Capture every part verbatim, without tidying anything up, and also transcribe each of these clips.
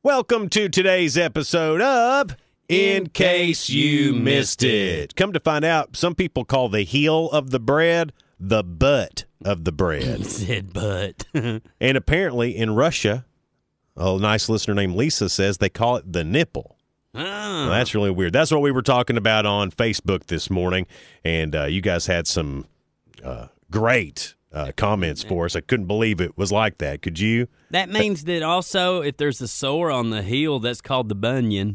Welcome to today's episode of In Case You Missed It. Come to find out, some people call the heel of the bread the butt of the bread. Said butt. And apparently in Russia, a nice listener named Lisa says they call it the nipple. Oh. Well, that's really weird. That's what we were talking about on Facebook this morning, and uh, you guys had some uh, great uh, comments for us. I couldn't believe it was like that. Could you? That means that also if there's a sore on the heel, that's called the bunion.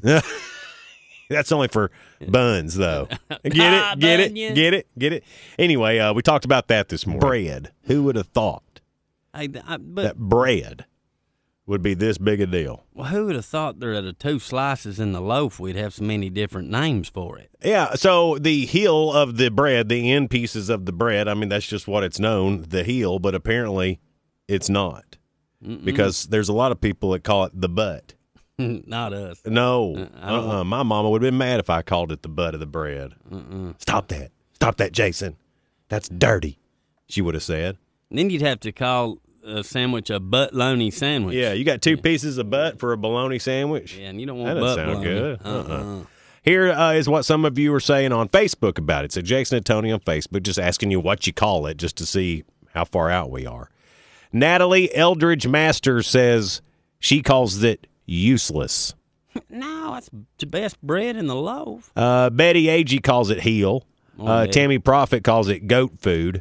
That's only for buns, though. Get Ah, it? Get bunion. it? Get it? Get it? Anyway, uh, we talked about that this morning. Bread. Who would have thought I, I, but that bread would be this big a deal? well, who would have thought there are the two slices in the loaf we'd have so many different names for it? Yeah, so the heel of the bread, the end pieces of the bread, I mean, that's just what it's known, the heel, but apparently it's not. Mm-mm. Because there's a lot of people that call it the butt. Not us. No, Uh, I don't- uh-uh. My mama would have been mad if I called it the butt of the bread. Mm-mm. Stop that. Stop that, Jason. That's dirty, she would have said. And then you'd have to call a sandwich a butt-loney sandwich. Yeah, you got two pieces of butt for a bologna sandwich? Yeah, and you don't That want doesn't butt sound bologna. good. Uh-uh. Uh-uh. Here uh, is what some of you are saying on Facebook about it. So Jason and Tony on Facebook, just asking you what you call it, just to see how far out we are. Natalie Eldridge Masters says she calls it useless. No, that's the best bread in the loaf. Uh, Betty Agee calls it heel. Oh, Uh, yeah. Tammy Prophet calls it goat food.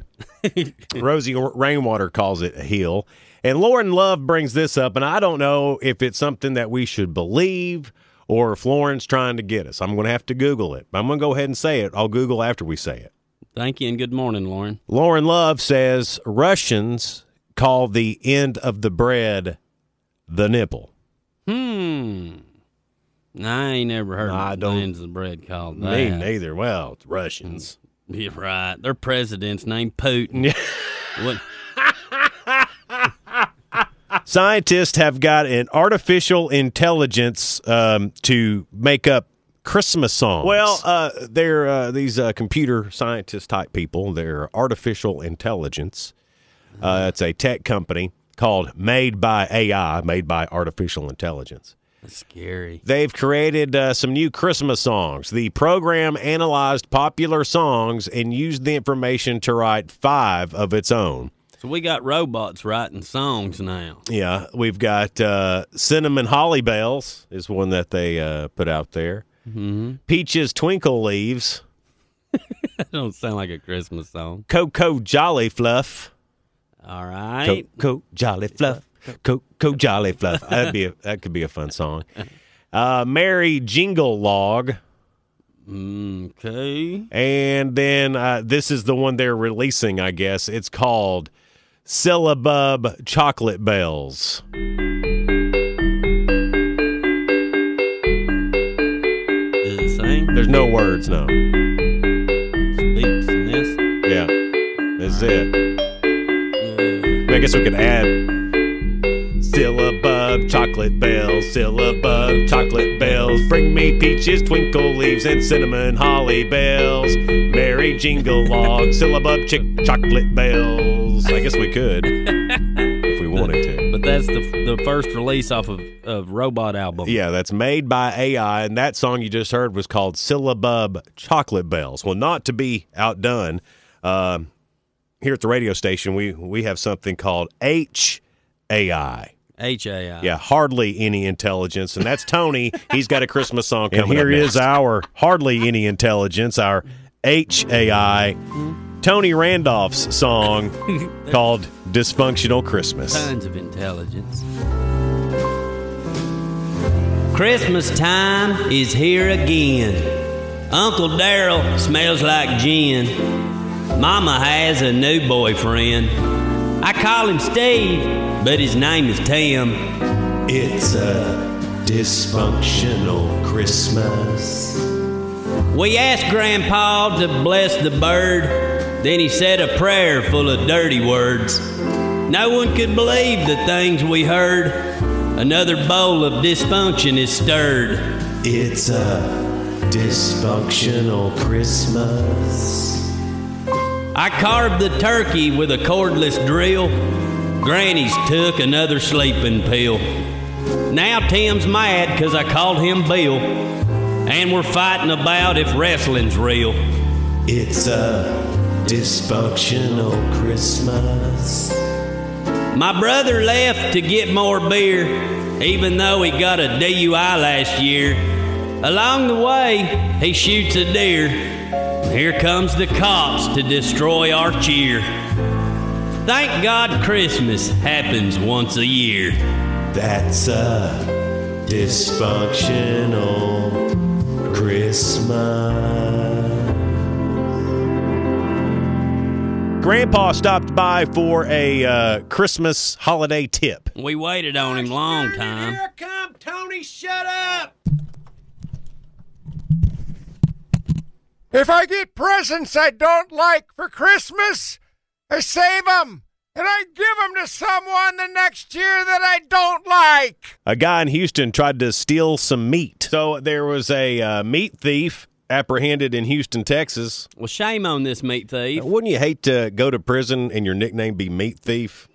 Rosie Rainwater calls it a heel. And Lauren Love brings this up, and I don't know if it's something that we should believe or if Lauren's trying to get us. I'm going to have to Google it. I'm going to go ahead and say it. I'll Google after we say it. Thank you and good morning, Lauren. Lauren Love says Russians call the end of the bread the nipple. Hmm. I ain't never heard I of don't- the ends of the bread called that. Me neither. Well, it's Russians. You're right. Their president's named Putin. What? Scientists have got an artificial intelligence um, to make up Christmas songs. Well, uh, they're uh, these uh, computer scientist type people. They're artificial intelligence. Uh, it's a tech company called Made by A I, Made by Artificial Intelligence. That's scary. They've created uh, some new Christmas songs. The program analyzed popular songs and used the information to write five of its own. So we got robots writing songs now. Yeah, we've got uh, Cinnamon Holly Bells is one that they uh, put out there. Mm-hmm. Peaches Twinkle Leaves, That don't sound like a Christmas song. Cocoa Jolly Fluff, All right. Cocoa Jolly Fluff, Cocoa Jolly Fluff. That'd be a, that could be a fun song. Uh, Merry Jingle Log, Okay. and then uh, this is the one they're releasing. I guess it's called Syllabub Chocolate Bells. Does it sing? There's no words, no. Speaks in this? Yeah, that's it. Uh, I guess we could add Syllabub chocolate bells, Syllabub chocolate bells. Bring me peaches, twinkle leaves, and cinnamon holly bells. Merry jingle log, Syllabub chick chocolate bells. I guess we could if we wanted to. but that's the the first release off of, of Robot album. Yeah, that's made by A I, and that song you just heard was called Syllabub Chocolate Bells. Well, not to be outdone, um, here at the radio station, we, we have something called H A I. H A I. Yeah, hardly any intelligence, and that's Tony. He's got a Christmas song coming And up here is our hardly any intelligence, our H A I, Tony Randolph's song called Dysfunctional Christmas. Tons of intelligence. Christmas time is here again. Uncle Darryl smells like gin. Mama has a new boyfriend. I call him Steve, but his name is Tim. It's a dysfunctional Christmas. We asked Grandpa to bless the bird. Then he said a prayer full of dirty words. No one could believe the things we heard. Another bowl of dysfunction is stirred. It's a dysfunctional Christmas. I carved the turkey with a cordless drill. Granny's took another sleeping pill. Now Tim's mad 'cause I called him Bill, and we're fighting about if wrestling's real. It's a dysfunctional Christmas. My brother left to get more beer, even though he got a D U I last year. Along the way, he shoots a deer. Here comes the cops to destroy our cheer. Thank God Christmas happens once a year. That's a dysfunctional Christmas. Grandpa stopped by for a uh, Christmas holiday tip. We waited on him long time. Here come Tony, shut up! If I get presents I don't like for Christmas, I save them, and I give them to someone the next year that I don't like. A guy in Houston tried to steal some meat. So there was a uh, meat thief apprehended in Houston, Texas. Well, shame on this meat thief. Wouldn't you hate to go to prison and your nickname be Meat Thief?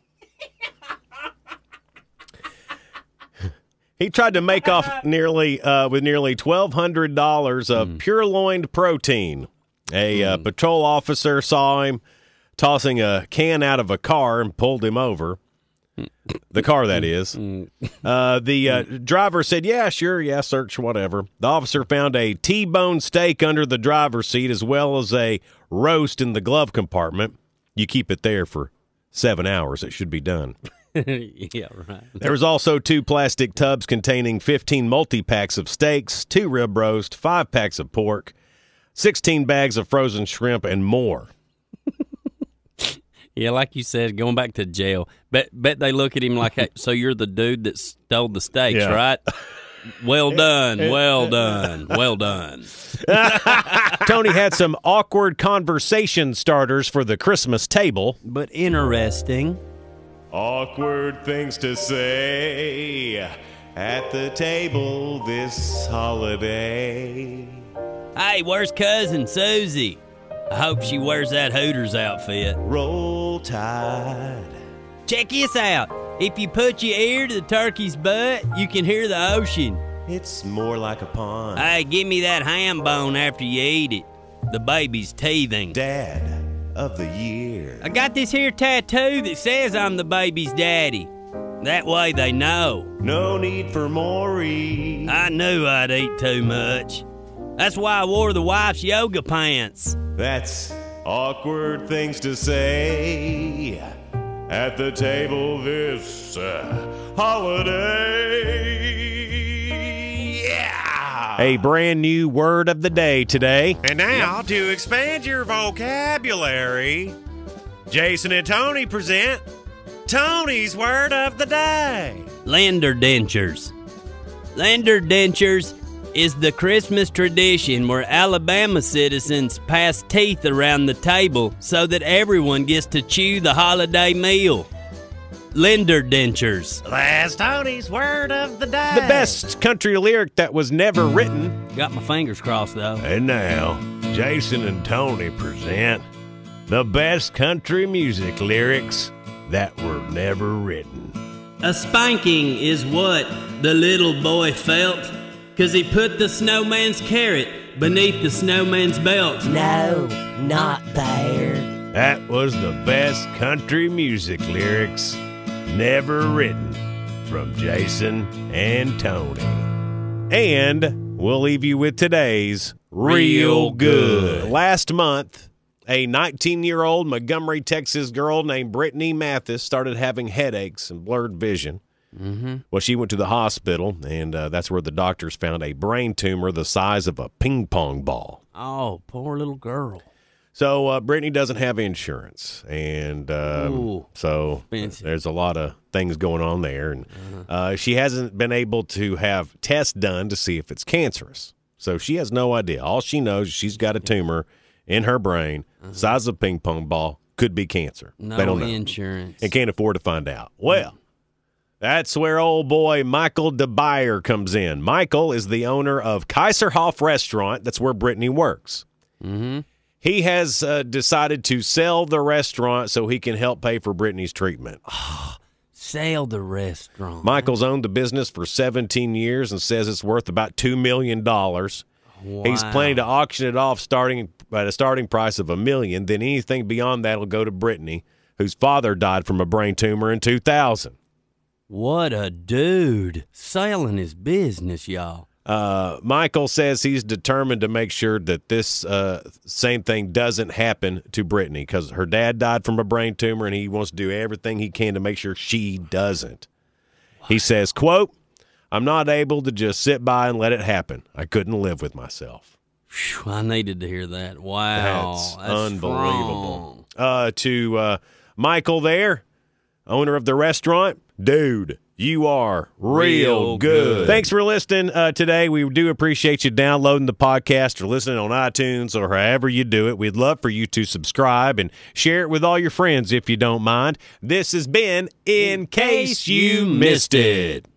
He tried to make off nearly uh, with nearly twelve hundred dollars of mm. purloined protein. A mm. uh, patrol officer saw him tossing a can out of a car and pulled him over. The car, that is. Uh, the uh, driver said, yeah, sure, yeah, search, whatever. The officer found a T-bone steak under the driver's seat as well as a roast in the glove compartment. You keep it there for seven hours. It should be done. Yeah, right. There was also two plastic tubs containing fifteen multi-packs of steaks, two rib roast, five packs of pork, sixteen bags of frozen shrimp, and more. Yeah, like you said, going back to jail. Bet bet they look at him like, hey, so you're the dude that stole the steaks, yeah. right? Well done, well done, well done. Tony had some awkward conversation starters for the Christmas table. But interesting. Awkward things to say at the table this holiday. Hey, where's Cousin Susie? I hope she wears that Hooters outfit. Roll Tide. Check this out. If you put your ear to the turkey's butt, you can hear the ocean. It's more like a pond. Hey, give me that ham bone after you eat it. The baby's teething. Dad of the year. I got this here tattoo that says I'm the baby's daddy. That way they know. No need for Maury. I knew I'd eat too much. That's why I wore the wife's yoga pants. That's awkward things to say at the table this uh, holiday. Yeah! A brand new word of the day today. And now, yep. to expand your vocabulary, Jason and Tony present Tony's word of the day. Lender dentures. Lender dentures is the Christmas tradition where Alabama citizens pass teeth around the table so that everyone gets to chew the holiday meal. Lender dentures. That's Tony's word of the day. The best country lyric that was never written. Got my fingers crossed, though. And now, Jason and Tony present the best country music lyrics that were never written. A spanking is what the little boy felt, 'cause he put the snowman's carrot beneath the snowman's belt. No, not there. That was the best country music lyrics never written from Jason and Tony. And we'll leave you with today's Real Good. Last month, a nineteen-year-old Montgomery, Texas girl named Brittany Mathis started having headaches and blurred vision. Mm-hmm. Well, she went to the hospital, and uh, that's where the doctors found a brain tumor the size of a ping pong ball. Oh, poor little girl. So uh, Brittany doesn't have insurance, and um, Ooh, so expensive. There's a lot of things going on there. And uh, she hasn't been able to have tests done to see if it's cancerous. So she has no idea. All she knows is she's got a tumor in her brain, uh-huh. size of a ping pong ball, could be cancer. No they don't know. Insurance. And can't afford to find out. Well, that's where old boy Michael DeBuyer comes in. Michael is the owner of Kaiserhof Restaurant. That's where Brittany works. Mm-hmm. He has uh, decided to sell the restaurant so he can help pay for Brittany's treatment. Oh, Sell the restaurant. Michael's owned the business for seventeen years and says it's worth about two million dollars. Wow. He's planning to auction it off starting at a starting price of a million. Then anything beyond that will go to Brittany, whose father died from a brain tumor in two thousand. What a dude. Selling his business, y'all. Uh, Michael says he's determined to make sure that this uh, same thing doesn't happen to Brittany because her dad died from a brain tumor and he wants to do everything he can to make sure she doesn't. What? He says, quote, I'm not able to just sit by and let it happen. I couldn't live with myself. Whew, I needed to hear that. Wow. That's, That's unbelievable. Uh, to uh, Michael there, owner of the restaurant, dude, you are real, Real good. good. Thanks for listening uh, today. We do appreciate you downloading the podcast or listening on iTunes or however you do it. We'd love for you to subscribe and share it with all your friends if you don't mind. This has been In Case You Missed It.